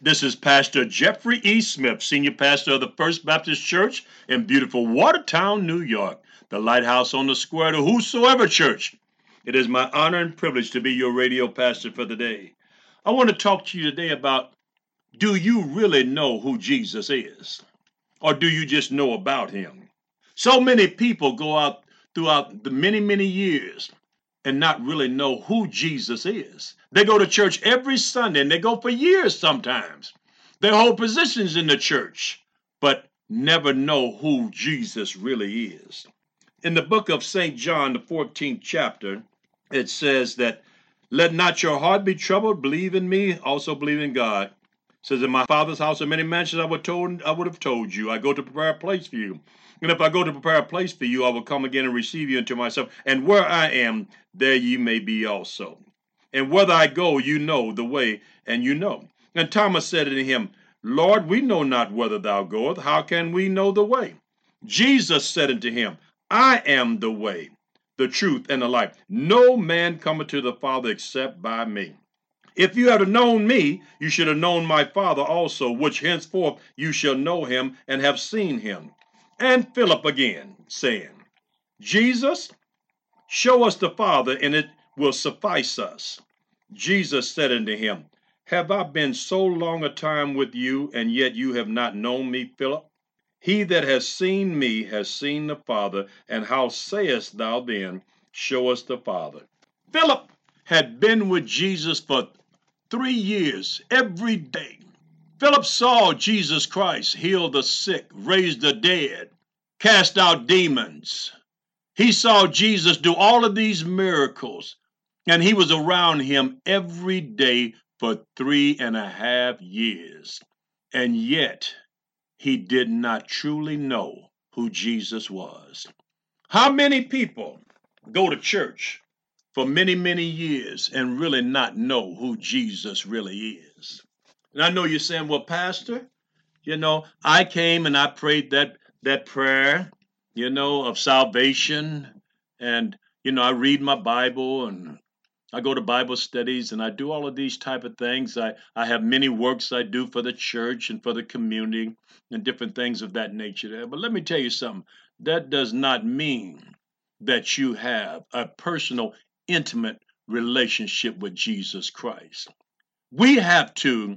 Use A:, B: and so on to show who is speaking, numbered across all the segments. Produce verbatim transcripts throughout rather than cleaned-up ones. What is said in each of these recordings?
A: This is Pastor Jeffrey E. Smith, Senior Pastor of the First Baptist Church in beautiful Watertown, New York, the lighthouse on the square to Whosoever Church. It is my honor and privilege to be your radio pastor for the day. I want to talk to you today about, do you really know who Jesus is? Or do you just know about him? So many people go out throughout the many, many years and not really know who Jesus is. They go to church every Sunday and they go for years sometimes. They hold positions in the church, but never know who Jesus really is. In the book of Saint John, the fourteenth chapter, it says that, let not your heart be troubled, believe in me, also believe in God. It says, in my Father's house are many mansions, I would, told, I would have told you. I go to prepare a place for you. And if I go to prepare a place for you, I will come again and receive you unto myself. And where I am, there ye may be also. And whither I go, you know the way, and you know. And Thomas said unto him, Lord, we know not whither thou goest. How can we know the way? Jesus said unto him, I am the way, the truth, and the life. No man cometh to the Father except by me. If you had known me, you should have known my Father also, which henceforth you shall know him and have seen him. And Philip again, saying, Jesus, show us the Father, and it will suffice us. Jesus said unto him, Have I been so long a time with you, and yet you have not known me, Philip? He that has seen me has seen the Father, and how sayest thou then, Show us the Father? Philip had been with Jesus for three years, every day. Philip saw Jesus Christ heal the sick, raise the dead, cast out demons. He saw Jesus do all of these miracles, and he was around him every day for three and a half years. And yet, he did not truly know who Jesus was. How many people go to church for many, many years and really not know who Jesus really is? And I know you're saying, well, Pastor, you know, I came and I prayed that that prayer, you know, of salvation. And, you know, I read my Bible and I go to Bible studies and I do all of these type of things. I, I have many works I do for the church and for the community and different things of that nature there. But let me tell you something. That does not mean that you have a personal, intimate relationship with Jesus Christ. We have to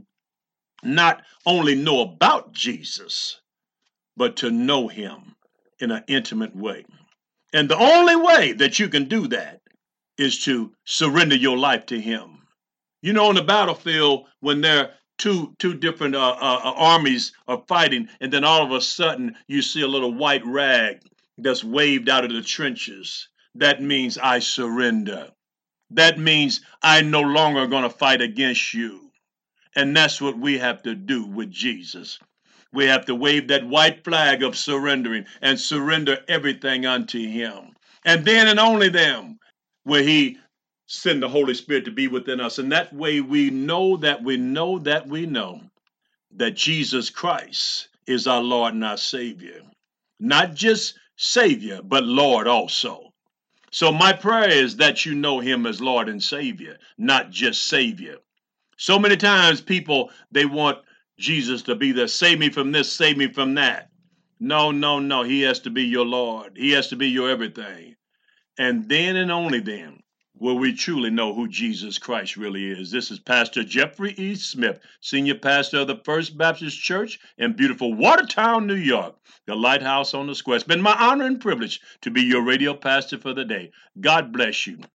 A: not only know about Jesus, but to know him in an intimate way. And the only way that you can do that is to surrender your life to him. You know, on the battlefield, when there are two, two different uh, uh, armies are fighting, and then all of a sudden you see a little white rag that's waved out of the trenches, that means I surrender. That means I'm no longer going to fight against you. And that's what we have to do with Jesus. We have to wave that white flag of surrendering and surrender everything unto him. And then and only then will he send the Holy Spirit to be within us. And that way we know that we know that we know that Jesus Christ is our Lord and our Savior. Not just Savior, but Lord also. So my prayer is that you know him as Lord and Savior, not just Savior. So many times people, they want Jesus to be there. Save me from this, save me from that. No, no, no. He has to be your Lord. He has to be your everything. And then and only then will we truly know who Jesus Christ really is. This is Pastor Jeffrey E. Smith, Senior Pastor of the First Baptist Church in beautiful Watertown, New York, the lighthouse on the square. It's been my honor and privilege to be your radio pastor for the day. God bless you.